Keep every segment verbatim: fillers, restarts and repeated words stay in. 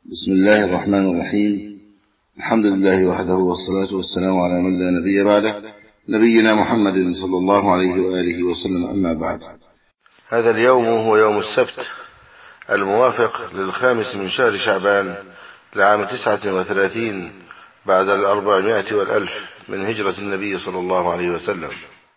بسم الله الرحمن الرحيم. الحمد لله وحده والصلاة والسلام على من لا نبي بعده، نبينا محمد صلى الله عليه وآله وسلم، أما بعد. هذا اليوم هو يوم السبت الموافق للخامس من شهر شعبان لعام تسعة وثلاثين بعد الأربعمائة والألف من هجرة النبي صلى الله عليه وسلم.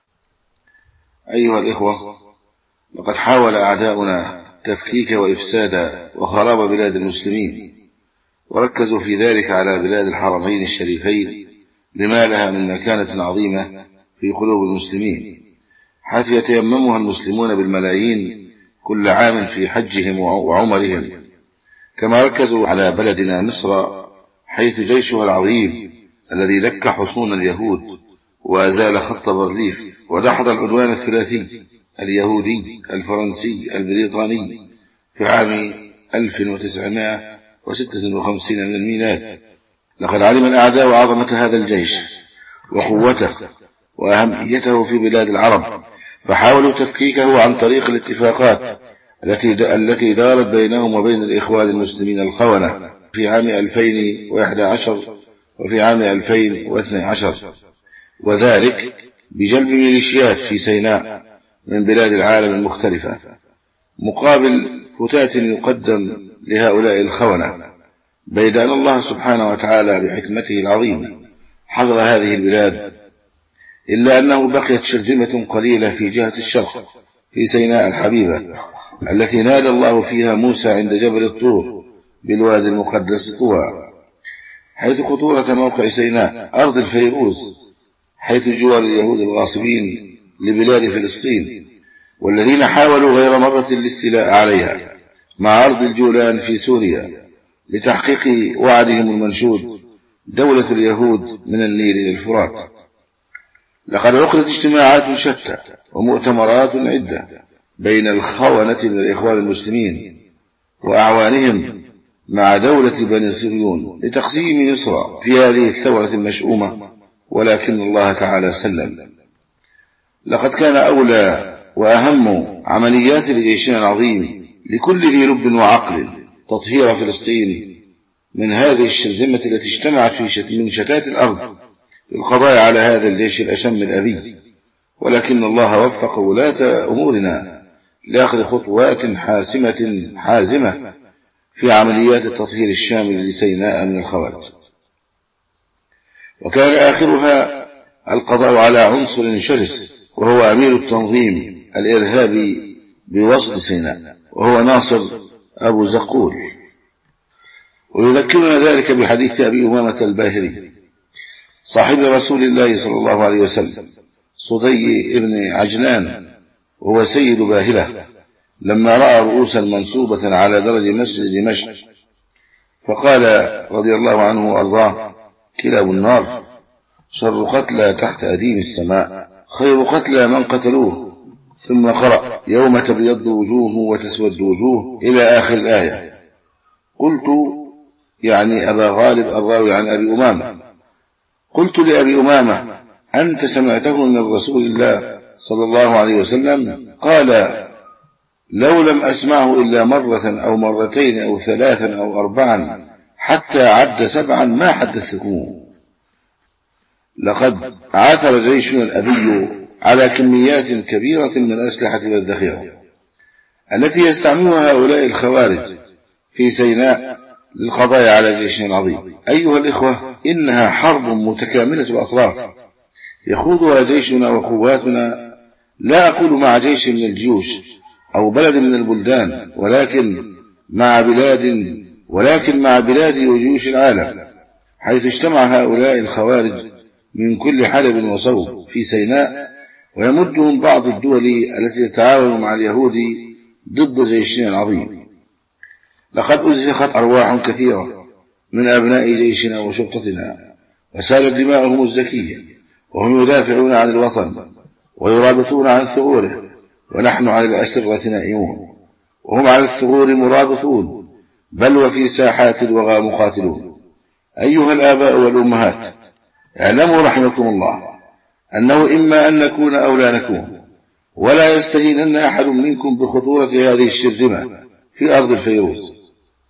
أيها الإخوة، لقد حاول أعداؤنا تفكيك وإفساد وخراب بلاد المسلمين، وركزوا في ذلك على بلاد الحرمين الشريفين لما لها من مكانة عظيمة في قلوب المسلمين، حيث يتيممها المسلمون بالملايين كل عام في حجهم وعمرهم، كما ركزوا على بلدنا مصر، حيث جيشها العظيم الذي دك حصون اليهود وأزال خط بارليف ودحض العدوان الثلاثي اليهودي الفرنسي البريطاني في عام ألف وتسعمائة وستة وخمسين من الميلاد. لقد علم الأعداء عظمة هذا الجيش وقوته وأهميته في بلاد العرب، فحاولوا تفكيكه عن طريق الاتفاقات التي التي دارت بينهم وبين الإخوان المسلمين الخونة في عام ألفين وإحدى عشر وفي عام ألفين واثني عشر، وذلك بجلب ميليشيات في سيناء من بلاد العالم المختلفة مقابل فتات يقدم لهؤلاء الخونة، بيد أن الله سبحانه وتعالى بحكمته العظيمة حفظ هذه البلاد، إلا أنه بقيت شرذمة قليلة في جهة الشرق في سيناء الحبيبة التي نادى الله فيها موسى عند جبل الطور بالوادي المقدس طوى، حيث خطورة موقع سيناء أرض الفيروز، حيث جوار اليهود الغاصبين لبلاد فلسطين والذين حاولوا غير مرة الاستيلاء عليها مع أرض الجولان في سوريا لتحقيق وعدهم المنشود دولة اليهود من النيل للفرات. لقد عقدت اجتماعات شتى ومؤتمرات عدة بين الخونة من الإخوان المسلمين وأعوانهم مع دولة بني صهيون لتقسيم مصر في هذه الثورة المشؤومة، ولكن الله تعالى سلم. لقد كان أولى وأهم عمليات لجيشنا العظيم لكل ذي لب وعقل تطهير فلسطين من هذه الشرذمة التي اجتمعت في من شتات الأرض للقضاء على هذا الجيش الأشم الأبي، ولكن الله وفق ولاة أمورنا لأخذ خطوات حاسمة حازمة في عمليات التطهير الشامل لسيناء من الخوارج، وكان آخرها القضاء على عنصر شرس وهو أمير التنظيم الإرهابي بوسط سيناء، وهو ناصر أبو زقول. ويذكرنا ذلك بحديث أبي أمامة الباهلي صاحب رسول الله صلى الله عليه وسلم صدي ابن عجلان، وهو سيد باهلة، لما رأى رؤوسا منصوبة على درج مسجد دمشق فقال رضي الله عنه وأرضاه: كلاب النار، شر قتلى تحت أديم السماء، خير قتلى من قتلوه. ثم قرأ: يوم تبيض وجوه وتسود وجوه إلى آخر الآية. قلت، يعني أبا غالب الراوي عن أبي أمامة، قلت لأبي أمامة: أنت سمعته من رسول الله صلى الله عليه وسلم؟ قال: لو لم أسمعه إلا مرة أو مرتين أو ثلاثا أو أربعا حتى عد سبعا ما حدثتكم. لقد عثر جيشنا الأبي على كميات كبيرة من الأسلحة والذخيرة التي يستعملها هؤلاء الخوارج في سيناء للقضاء على جيشنا العظيم. أيها الإخوة، إنها حرب متكاملة الأطراف يخوضها جيشنا وقواتنا، لا أقول مع جيش من الجيوش أو بلد من البلدان، ولكن مع بلاد ولكن مع بلاد وجيوش العالم، حيث اجتمع هؤلاء الخوارج من كل حلب وصوب في سيناء، ويمدهم بعض الدول التي تتعاون مع اليهود ضد جيشنا العظيم. لقد أزهقت أرواح كثيرة من أبناء جيشنا وشرطتنا، وسالت دماؤهم الزكية، وهم يدافعون عن الوطن ويرابطون عن ثغوره، ونحن على الأسرة نائمون وهم على الثغور مرابطون، بل وفي ساحات الوغى مقاتلون. أيها الآباء والأمهات، اعلموا رحمكم الله أنه إما أن نكون أو لا نكون، ولا يستهينن أحد منكم بخطورة هذه الشرذمة في أرض الفيروز،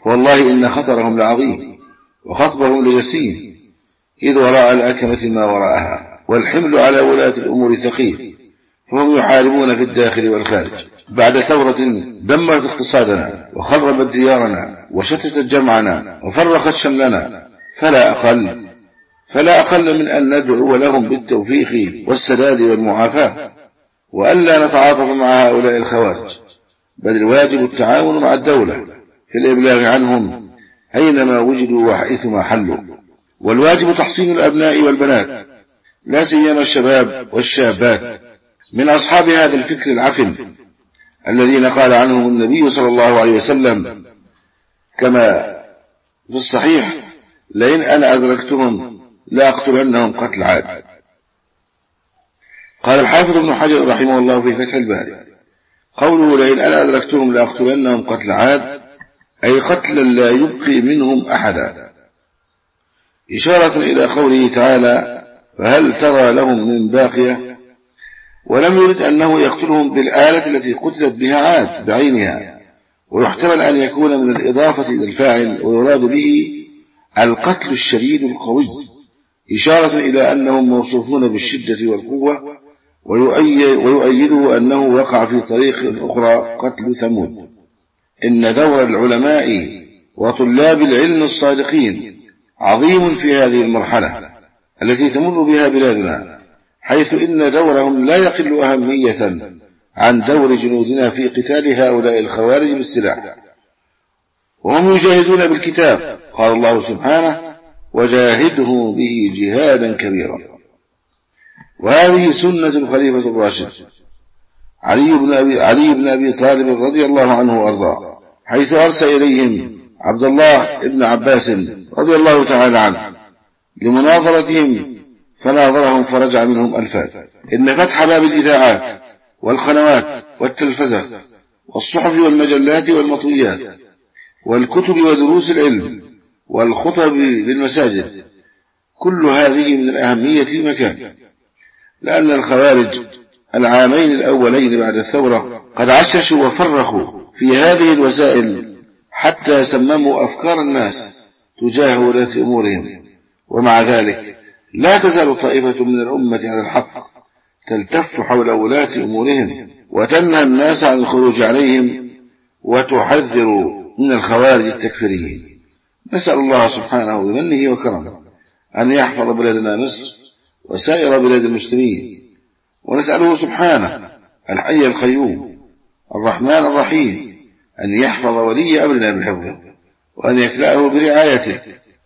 فوالله إن خطرهم لعظيم وخطبهم لجسيم، إذ وراء الأكمة ما وراءها، والحمل على ولاة الأمور ثقيل، فهم يحاربون في الداخل والخارج. بعد ثورة دمرت اقتصادنا وخربت ديارنا وشتتت جمعنا وفرقت شملنا، فلا أقل فلا أقل من أن ندعو لهم بالتوفيق والسداد والمعافاة، وألا نتعاطف مع هؤلاء الخوارج، بل الواجب التعاون مع الدولة في الإبلاغ عنهم أينما وجدوا وحيثما حلوا. والواجب تحصين الأبناء والبنات، لا سيما الشباب والشابات، من أصحاب هذا الفكر العفن الذين قال عنهم النبي صلى الله عليه وسلم كما في الصحيح: لئن أنا أدركتهم لأقتلنهم قتل عاد. قال الحافظ ابن حجر رحمه الله في فتح الباري: قوله لئن أنا أدركتهم لأقتلنهم قتل عاد أي قتلا لا يبقي منهم أحدا، إشارة إلى قوله تعالى: فهل ترى لهم من باقية، ولم يرد أنه يقتلهم بالآلة التي قتلت بها عاد بعينها، ويحتمل أن يكون من الإضافة إلى الفاعل، ويراد به القتل الشديد القوي، إشارة إلى أنهم موصوفون بالشدة والقوة، ويؤيده أنه وقع في طريق أخرى قتل ثمود. إن دور العلماء وطلاب العلم الصادقين عظيم في هذه المرحلة التي تمر بها بلادنا، حيث إن دورهم لا يقل أهمية عن دور جنودنا في قتال هؤلاء الخوارج بالسلاح، وهم يجاهدون بالكتاب. قال الله سبحانه: وجاهده به جهادا كبيرا. وهذه سنة الخليفة الراشد علي بن أبي, علي بن أبي طالب رضي الله عنه وأرضاه، حيث أرسل إليهم عبد الله بن عباس رضي الله تعالى عنه لمناظرتهم، فناظرهم فرجع منهم ألفات. إن فتح باب الإذاعات والقنوات والتلفزة والصحف والمجلات والمطويات والكتب ودروس العلم والخطب بالمساجد، كل هذه من الأهمية في مكان، لأن الخوارج العامين الأولين بعد الثورة قد عششوا وفرقوا في هذه الوسائل حتى سمموا أفكار الناس تجاه ولاة أمورهم. ومع ذلك لا تزال طائفة من الأمة على الحق تلتف حول ولاة أمورهم وتنهى الناس عن الخروج عليهم وتحذر من الخوارج التكفيريين. نسأل الله سبحانه بمنه وكرمه أن يحفظ بلادنا مصر وسائر بلاد المسلمين، ونسأله سبحانه الحي القيوم الرحمن الرحيم أن يحفظ ولي أمرنا بحفظه وأن يكلأه برعايته.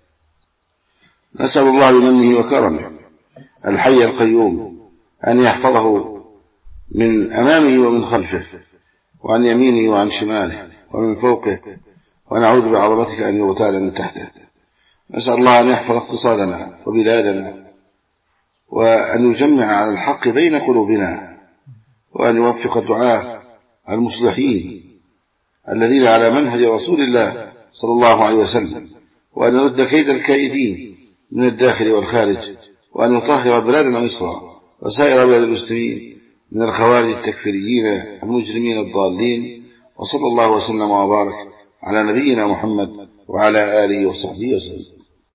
نسأل الله بمنه وكرمه الحي القيوم أن يحفظه من أمامه ومن خلفه وعن يمينه وعن شماله ومن فوقه، ونعوذ بعظمتك أن يغتال من تحته. نسأل الله أن يحفظ اقتصادنا وبلادنا، وأن يجمع على الحق بين قلوبنا، وأن يوفق الدعاة المصلحين الذين على منهج رسول الله صلى الله عليه وسلم، وأن يرد كيد الكائدين من الداخل والخارج، وأن يطهر بلادنا مصر وسائر بلاد المسلمين من الخوارج التكفيريين المجرمين الضالين. وصلى الله وسلم وبارك على نبينا محمد وعلى آله وصحبه وسلم.